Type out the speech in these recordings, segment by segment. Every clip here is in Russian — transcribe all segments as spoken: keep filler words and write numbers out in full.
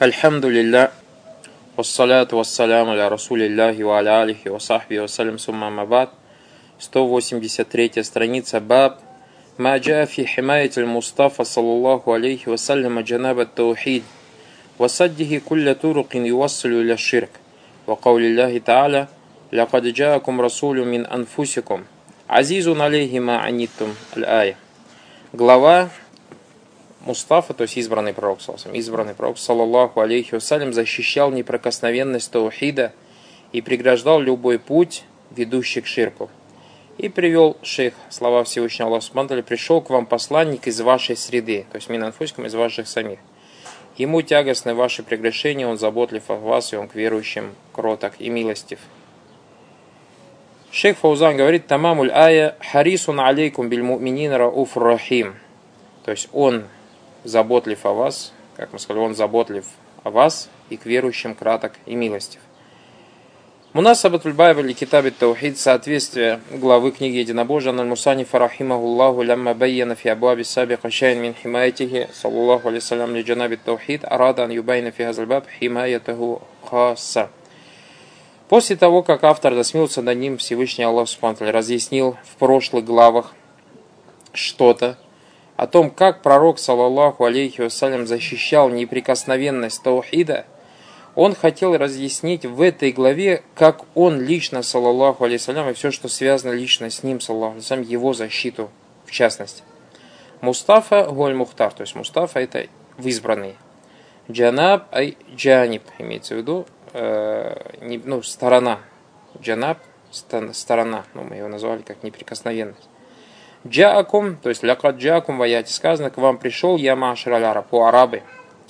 Альхамдулилля, вассаляту вассаляму аля расулиллахи ва аля алихи ва сахби ва салям сумма мабад. сто восемьдесят третья страница. Баб ма джаа фи химаятиль Мустафа саллаллаху алейхи ва салляма джанабат таухид ва саддихи кулля турукин ювассилю иля ширк. Ва каулиллахи та'аля лакад джаакум расулю мин анфусикум азизун алейхи ма аниттум. Аль-ая. Глава Мустафа, то есть избранный пророк, избранный пророк, саллаллаху алейхи вассалям, защищал неприкосновенность таухида и преграждал любой путь, ведущий к ширку. И привел шейх слова Всевышнего Аллаха субхану ва тааля: пришел к вам посланник из вашей среды, то есть мин анфусикум, из ваших самих. Ему тягостны ваши прегрешения, он заботлив о вас, и он к верующим кроток и милостив. Шейх Фаузан говорит: тамамуль ая харисун алейкум биль му'минин рауфур рахим. То есть он заботлив о вас, как мы сказали, он заботлив о вас и к верующим краток и милостив. Мунасабатуль байб ли китабит таухид, соответствие главы книги Единобожия, аль-Мусанифа рахимахуллаху лямма байяна фи абуаби сабика шайн мин химаятихи саллаллаху алейхи салям ли джанабит таухид арада ан юбайна фи хазаль баб химаятаху хасса. После того, как автор, да смилуется над ним Всевышний Аллах субхану ва тааля, разъяснил в прошлых главах что-то о том, как пророк, саллаллаху алейхи вассалям, защищал неприкосновенность таухида, он хотел разъяснить в этой главе, как он лично, саллаллаху алейхи вассалям, и все, что связано лично с ним, саллаллаху алейхи вассалям, его защиту в частности. Мустафа гуаль мухтар, то есть Мустафа это в избранный. Джанаб ай джаниб, имеется в виду, э, не, ну, сторона. Джанаб, сторона, ну, мы его назвали как неприкосновенность. Джаакум, то есть лякад джаакум в аяте сказано: к вам пришел я машраль араб, по арабы.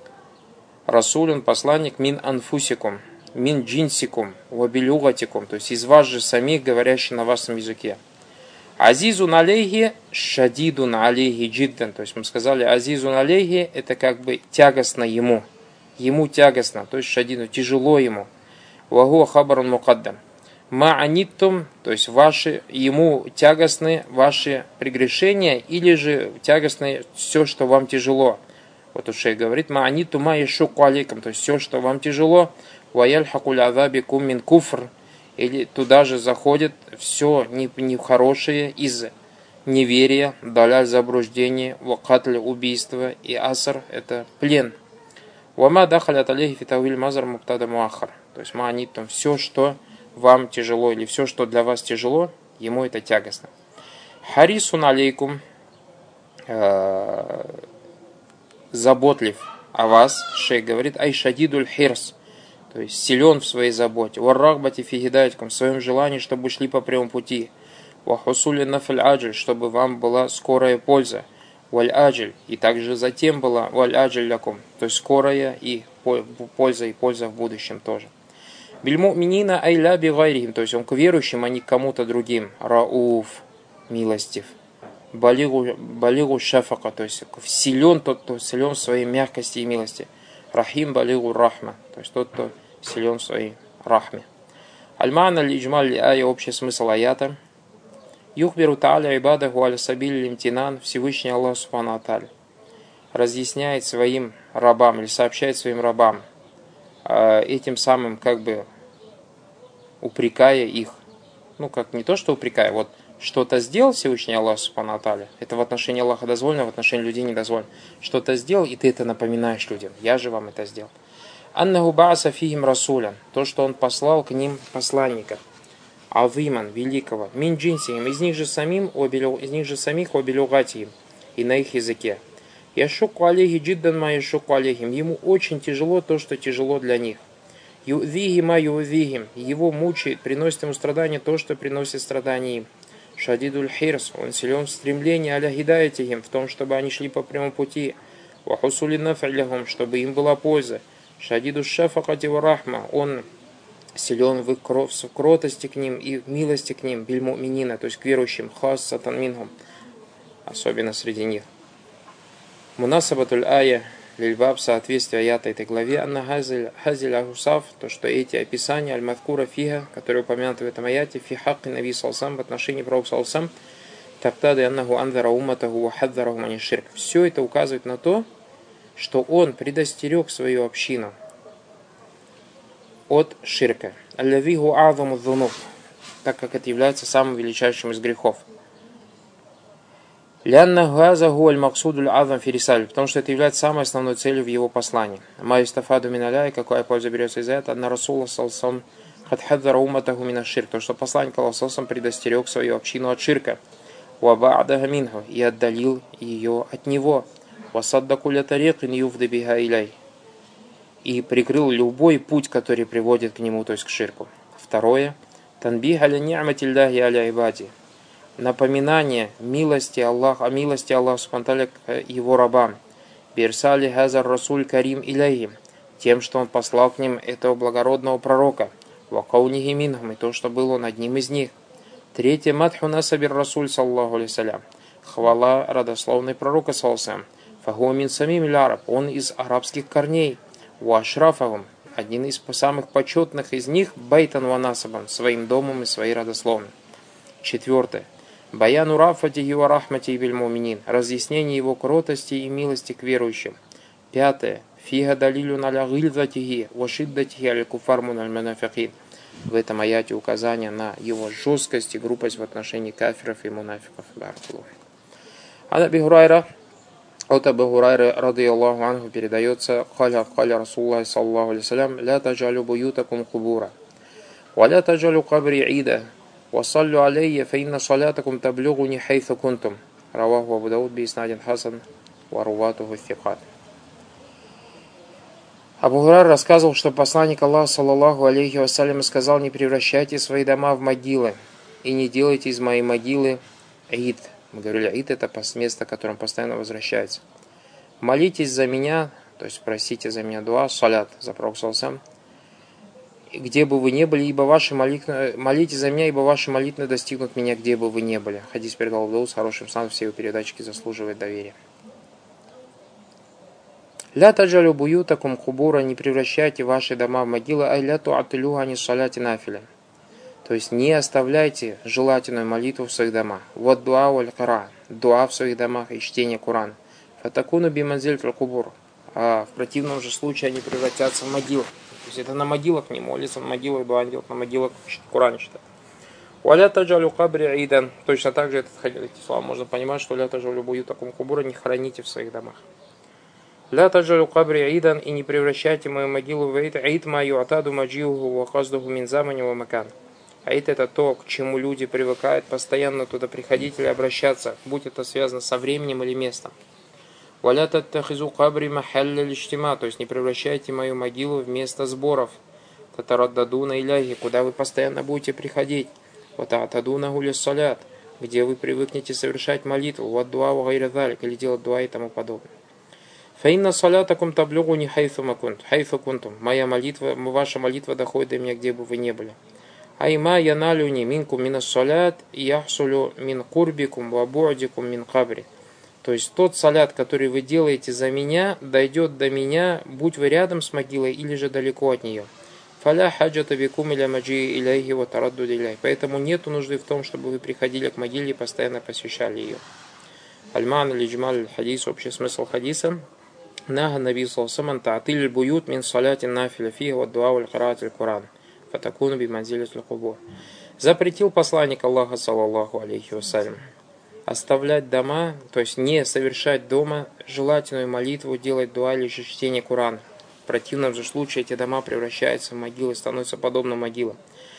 Расулюн, посланник, мин анфусикум, мин джинсикум, вабилюгатикум, то есть из вас же самих, говорящих на вашем языке. Азизун алейхи, шадидун алейхи джиддан, то есть мы сказали, азизун алейхи, это как бы тягостно ему, ему тягостно, то есть шадидун, тяжело ему. Вагуа хабарун мукаддам. Ма'аниттум, то есть ваши, ему тягостны ваши прегрешения, или же тягостны все, что вам тяжело. Вот у шейх говорит: ма'анитту ма яшуку алейкум, то есть все, что вам тяжело. Ваяль хакуль азабикум мин куфр, или туда же заходит все нехорошее из неверия, даляль заблуждение, вакатль убийство, и аср это плен. Вама дахалят алейхи фитавиль мазар муптада муахар, то есть ма'аниттум, все, что вам тяжело, или все, что для вас тяжело, ему это тягостно. Харисун алейкум, э, заботлив о вас, шейх говорит, айшадидуль хирс, то есть силен в своей заботе, варрахбати фи хидаяткум, в своем желании, чтобы шли по прямому пути, вахусули нафаль аджель, чтобы вам была скорая польза, валь аджель, и также затем была валь аджель лякум, то есть скорая и польза, и польза в будущем тоже. Бильму'минина айля бигайрихим, то есть он к верующим, а не к кому-то другим. Рауф, милостив. Балигу, балигу шафака, то есть силен тот, кто силен в своей мягкости и милости. Рахим балигу рахма, то есть тот, кто силен в своей рахме. Аль-мана лиджмаль ая, общий смысл аята. Юхбиру та'аля ибадаху аля сабиль лимтинан, Всевышний Аллах субхану ва тааля разъясняет своим рабам, или сообщает своим рабам, этим самым как бы упрекая их, ну как не то, что упрекая, вот что-то сделал Всевышний Аллах субхану ва тааля, это в отношении Аллаха дозволено, в отношении людей не дозволено, что-то сделал, и ты это напоминаешь людям, я же вам это сделал. Аннаху бааса фихим расулян, то, что он послал к ним посланника, азиман, великого, мин джинсихим, из них же самим, из них же самих обилюгатихим, и на их языке. Яшуку алейхи джиддан ма яшуку алейхим. Ему очень тяжело то, что тяжело для них. Ю'вихи ма ю'вихим. Его мучает, приносит ему страдания то, что приносит страдания им. Шадидуль хирс. Он силен в стремлении аля хидаятихим, в том, чтобы они шли по прямому пути. Вахусули наф'ляхум, чтобы им была польза. Шадиду шафакати ва рахма. Он силен в кротости к ним и в милости к ним. Биль му'минина, то есть к верующим. Хассатан минхум. Особенно среди них. Мунасабатуль ая лильбаб, соответствие аята этой главе, анна хазиль ахусав, то, что эти описания аль-мадкура фиха, которые упомянуты в этом аяте, фи хакки наби салсам, в отношении пророка салсам, таптады аннаху анзара умматаху ва хаддараху мани ширк. Все это указывает на то, что он предостерег свою общину от ширка. Аллавиху азаму дзунуб, так как это является самым величайшим из грехов. Лянна газа гуаль максудуль азам фирисаль, потому что это является самой основной целью в его послании. Маистафаду миналя, и какая польза берется из этого, на Расула салсам хадхадзара уматаху мина ширк, то что посланник Аллаху предостерег свою общину от ширка. Ваба'даха минху, и отдалил ее от него. Васаддаку ля тарикин юфды биха иляй, и прикрыл любой путь, который приводит к нему, то есть к ширку. Второе. Танбих аля ни'матилляхи аля ибади, напоминание милости Аллаха, о милости Аллаха субхану к его рабам. Бирсали хазар расуль карим иляхи, тем, что он послал к ним этого благородного пророка. Вакаунихи минхум, и то, что был он одним из них. Третье. Мадху насабир расуль саллаху алейсалям, хвала родословной пророка саллаху. Фаху мин самим ляраб, он из арабских корней. Уашрафавым, один из самых почетных из них, байтан ванасабан, своим домом и своей родословной. Четвертое. Баяну рафатихи ва рахмати биль муминин, разъяснение его кротости и милости к верующим. Пятое. Фига далилю наля гильзатихи ва шиддатихи аль куфармун аль манафикин. В этом аяте указание на его жесткость и грубость в отношении кафиров и мунафиков. Ан Аби Хурайра, от Абу Хурайры радийаллаху анху передается: «Халя халя Расулуллах саллаллаху алейхи вассалям, ля таджалю буютакум кубура, ва ля таджалю кабри ида, ва саллю алейя, фа инна салятакум таблюгуни хайфа кунтум». Раваху Абу Дауд би иснадин хасан, ва руватуху фикат. Абу Хурайра рассказывал, что посланник Аллаха саллаллаху алейхи вассалям сказал: «Не превращайте свои дома в могилы, и не делайте из моей могилы ид». Мы говорили, аид — это место, к которому постоянно возвращается. Молитесь за меня, то есть просите за меня дуа, салят, за пророк саллаллаху, где бы вы ни были, ибо ваши молитвы, молитесь за меня, ибо ваши молитвы достигнут меня, где бы вы ни были. Хадис передал Абу Дауд с хорошим саном, все его передатчики заслуживают доверия. Ля таджалю буютакум кубура, не превращайте ваши дома в могилы, ай ля ту'атилюха ани саляти нафиля. То есть не оставляйте желательную молитву в своих домах. Вот дуа валь кара, дуа в своих домах и чтение Корана. Фатакуну биманзиль кубур. А в противном же случае они превратятся в могилы. То есть это на могилах не молиться, на могилах дуа делать, на могилах Коран читать. Валя таджалю кабри идан. Точно так же этот, эти слова можно понимать, что ля таджалю буютакум кубура, не храните в своих домах. Ля таджалю кабри идан, и не превращайте мою могилу в ид. Ид ма юатаду маджиуху ва каздуху мин замани ва макан. Аид — это то, к чему люди привыкают постоянно туда приходить или обращаться, будь это связано со временем или местом. Валя таттахизу кабри махалля лиштима, то есть не превращайте мою могилу в место сборов. Татараддадуна иляхи, куда вы постоянно будете приходить. Ватаатадуна гули салят, где вы привыкнете совершать молитву. Ват дуа ва гайра залик, или делать дуа и тому подобное. Фаинна салятакум таблюгу не хайфу макунт, хайфу кунтум. Моя молитва, ваша молитва доходит до меня, где бы вы ни были. Айма яналюни минку минас салят яхсулю мин курбикум ва бу'дикум мин кабри. То есть тот салят, который вы делаете за меня, дойдет до меня, будь вы рядом с могилой или же далеко от нее. Фаля хаджата бикум иля маджи иляйхи ва тарадду иляй. Поэтому нету нужды в том, чтобы вы приходили к могиле и постоянно посещали ее. Альман лиджмаль хадис, общий смысл хадиса. Нага наби саллаллаху алейхи та'атиль буют мин саляти нафиля фиха ва дуа валь караатиль Куран. Фатакуну би манзилятиль кубур. Запретил посланник Аллаха саллаллаху алейхи вассалям оставлять дома, то есть не совершать дома желательную молитву, делать дуа или же чтение Курана. В противном же случае эти дома превращаются в могилы, становятся подобно могилам.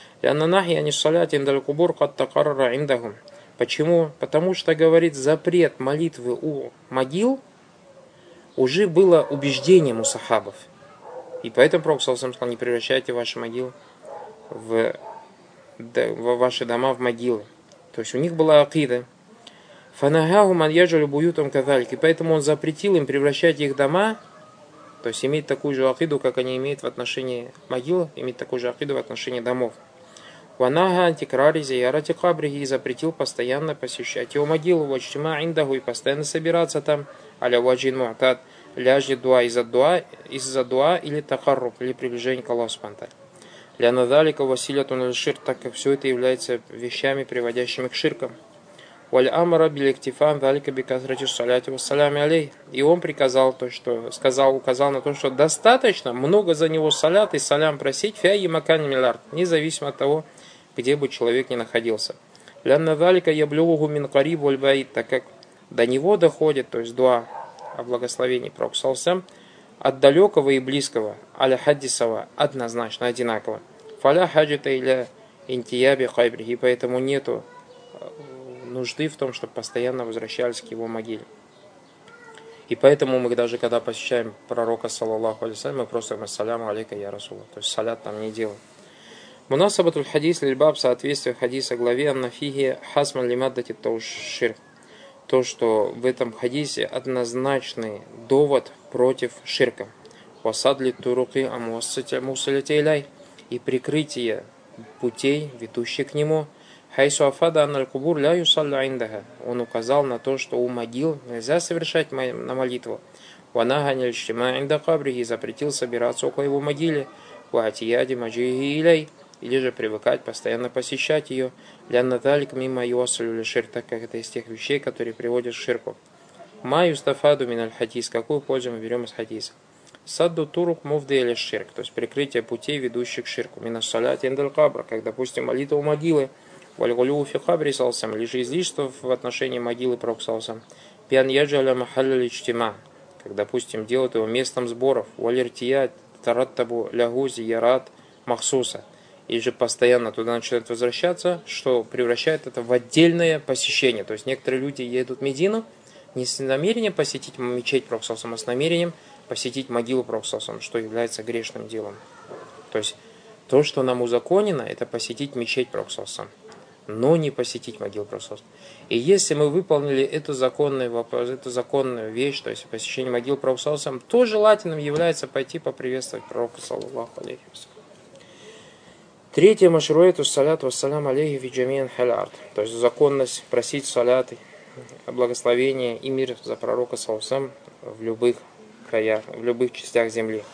Почему? Потому что, говорит, запрет молитвы у могил уже было убеждением у сахабов. И поэтому пророк саллаллаху алейхи ва саллям сказал: не превращайте ваши могилы в, в ваши дома в могилы. То есть у них была акида. Фанахаху ман яджалю буютам казалик. И поэтому он запретил им превращать их дома, то есть иметь такую же акиду, как они имеют в отношении могил, иметь такую же акиду в отношении домов. Ванаха антикрари зиярати кабрихи, и запретил постоянно посещать его могилу, вачтима индаху, и постоянно собираться там, аля ваджин муатад, ляжет дуа из-за дуа, из-за дуа или тахарруб, или приближение к Аллаху субхану ва тааля. Ля надалика василятун аль-ширк, так как все это является вещами, приводящими к ширкам. Валь амара билектифан далика бикасрати саляти вассалями алей. И он приказал то, что сказал, указал на то, что достаточно много за него салят и салям просить фя и макани миллиард, независимо от того, где бы человек ни находился. Лянна далика яблюгу мин кариб валь баид, так как до него доходит, то есть дуа о благословении пророка саллаллаху от далекого и близкого, аля хаддисова, однозначно, одинаково. Фаля хаджита иля интияби хайбри, и поэтому нету нужды в том, чтобы постоянно возвращались к его могиле. И поэтому мы даже когда посещаем пророка, саллаллаху алейхи вассалям, мы просто говорим ассаляму алейка я расула, то есть салят там не делаем. Мунасабатуль хадис лильбаб, соответствие хадиса главе аннафихи хасман лимаддати таушир. То, что в этом хадисе однозначный довод против ширка. Васадли туруки амусалитейляй, и прикрытие путей, ведущих к нему. Хайсу афада анналь кубур ля юсалля индаха. Он указал на то, что у могил нельзя совершать на молитву. Ванаганиль штима инда кабри, и запретил собираться около его могилы. Ваатияди маджиги иляй, или же привыкать постоянно посещать ее, для наталик мимо йосалю шир, так как это из тех вещей, которые приводят к ширку. Ма юстафаду миналь хадис, какую пользу мы берем из хадиса? Садду турук мувды или ширк, то есть прикрытие путей, ведущих к ширку. Минас салят индаль кабра, как, допустим, молитва у могилы, вальгулю фи кабри салсам, лишь излишество в отношении могилы пророка салсам. Пиан яджаля махалля личтима, как, допустим, делают его местом сборов, валиртия тараттабу лягузи ярат махсуса, и же постоянно туда начинают возвращаться, что превращает это в отдельное посещение. То есть некоторые люди едут в Медину не с намерением посетить мечеть пророка саллаллаху, а с намерением посетить могилу пророка саллаллаху, что является грешным делом. То есть то, что нам узаконено, это посетить мечеть пророка саллаллаху, но не посетить могилу пророка саллаллаху. И если мы выполнили эту законную, эту законную вещь, то есть посещение могил пророка саллаллаху, то желательным является пойти поприветствовать пророка саллаллаху алейхи вассалям. Третье, машруэту салят вассалям алейхи фи джамиан халярд, то есть законность просить саляты, благословение и мир за пророка саллаллаху в любых краях, в любых частях земли.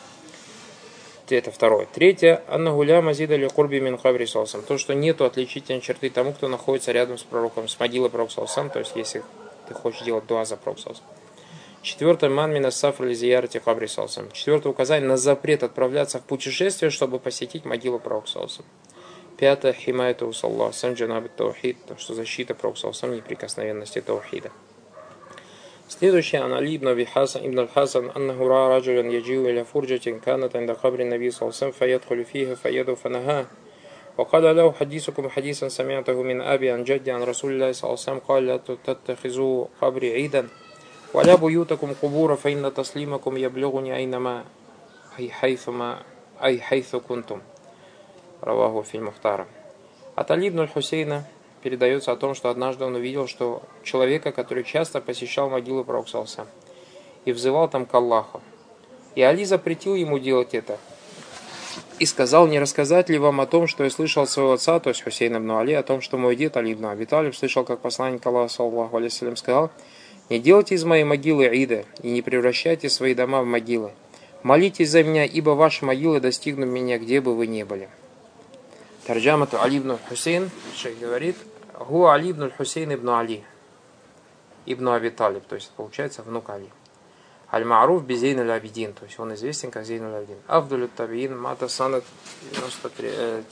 Это второе. Третье, аннагуля мазида ли курби мин хабри саллаллаху, то, что нету отличительной черты тому, кто находится рядом с пророком, с могилой пророка саллаллаху, то есть если ты хочешь делать дуа за пророка саллаллаху. Четвертое, ман мина сафр ли зиярати хабри саллаллаху. Четвертое, указание на запрет отправляться в путешествие, чтобы посетить могилу пророка саллаллаху. Пятое, химайту саллаллаху санджанабит таухид, то, что защита пророка саллаллаху, неприкосновенности таухида. Следующее, Али ибн Аби Хасан ибн аль-Хасан, аннаху ра раджулян яджиу иля фурджатин канат инда хабри наби саллаллаху фаядхулю фиха фаяду фанаха. وقال له حديثكم حديثا سمعته من أبي عن جدي عن رسول الله صلى الله عليه وسلم قال لا تتخذوا قبري عيدا ولا بيوتكم قبورا فإن تسليمكم يبلغني أينما أي حيثما أي حيث كنتم. رواه في المختار. От Али ибн аль-Хусейна передается о том, что однажды он увидел, что человека, который часто посещал могилу пророка саллаллаху и взывал там к Аллаху. И Али запретил ему делать это. И сказал, не рассказать ли вам о том, что я слышал от своего отца, то есть Хусейн ибн Али, о том, что мой дед Али ибн Аби Талиб слышал, как посланник Аллаха, саллаллаху алейхи вассалям, сказал: не делайте из моей могилы ида и не превращайте свои дома в могилы. Молитесь за меня, ибо ваши могилы достигнут меня, где бы вы ни были. Тарджамату Али ибн Хусейн, шейх говорит, гу Али ибн Хусейн ибн Али ибн Аби Талиб, то есть получается внук Али. Аль-Ма'руф би Зейн аль-Абидин, то есть он известен как Зейн аль-Абидин. Авдулю табиин мата санат девяносто три,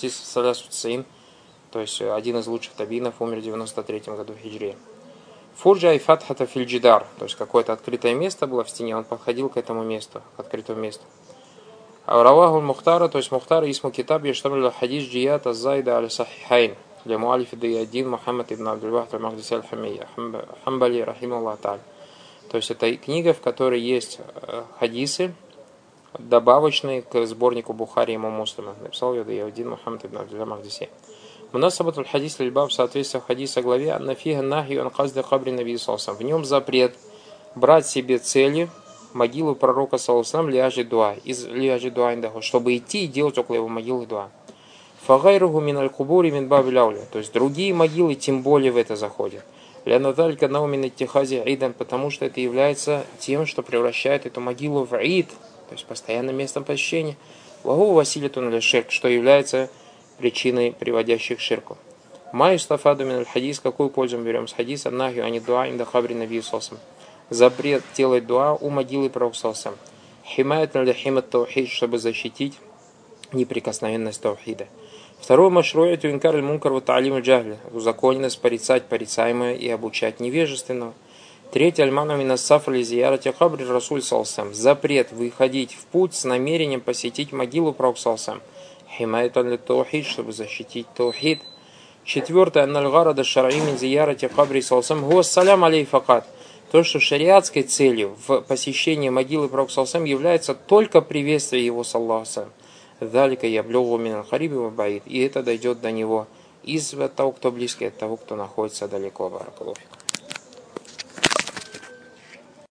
то есть один из лучших табиинов, умер в девяносто третьем году хиджрии. Фурджа и фатхата фильджидар, то есть какое-то открытое место было в стене, он подходил к этому месту, к открытому месту. А Раваху Мухтара, то есть Мухтар исму китаб яштамилю хадис джията зайда аль-сахихайн для муалифи ди-один Мухаммад ибн Абдул-Вахд аль-Махдиси аль-Хамия Хамбали рахималлаху та'аля. То есть это книга, в которой есть хадисы, добавочные к сборнику Бухари и Муслима. Написал ее ди-один Мухаммад ибн Абдул-Вахд аль-Махдиси. Мунасабатуль хадис лильбаб, в соответствии с хадиса главе, аннафиха нахи ан казда хабри наби саллаллаху. В нем запрет брать себе целью могилу пророка саллаллаху лиажи дуа, из лиажи дуа индаху, чтобы идти и делать около его могилы дуа. Фагайруху мин аль-кубури мин баби ляуля, то есть другие могилы тем более в это заходят. Лянадалька наумин иттихази идан, потому что это является тем, что превращает эту могилу в ид, то есть постоянным местом посещения. Вагу василитун ля ширк, что является причиной, приводящей к ширку. Май стафаду мин аль-хадис, какую пользу мы берем с хадиса? Нахю ани дуа инда хабри наби сосам. Запрет делать дуа у могилы пророка сосам. Химаят налихимат таухид, чтобы защитить неприкосновенность таухида. Второе, машруяту инкар аль-мункар ва та'алим аль-джахли, узаконенность порицать порицаемое и обучать невежественного. Третье, аль-ману мин ас-сафр ли зиярати хабри расуль салсам, запрет выходить в путь с намерением посетить могилу пророка салсам. Химаят аль-таухид, чтобы защитить таухид. Четвертое, анналь-гарада шар'и мин зиярати хабри салсам хуа салям алей факат. То, что шариатской целью в посещении могилы пророка салсам является только приветствие его саллаху. Далика яблюгу мин аль-хариби ва баид. И это дойдет до него из того, кто близкий, от того, кто находится далеко. Баракаллаху фикум.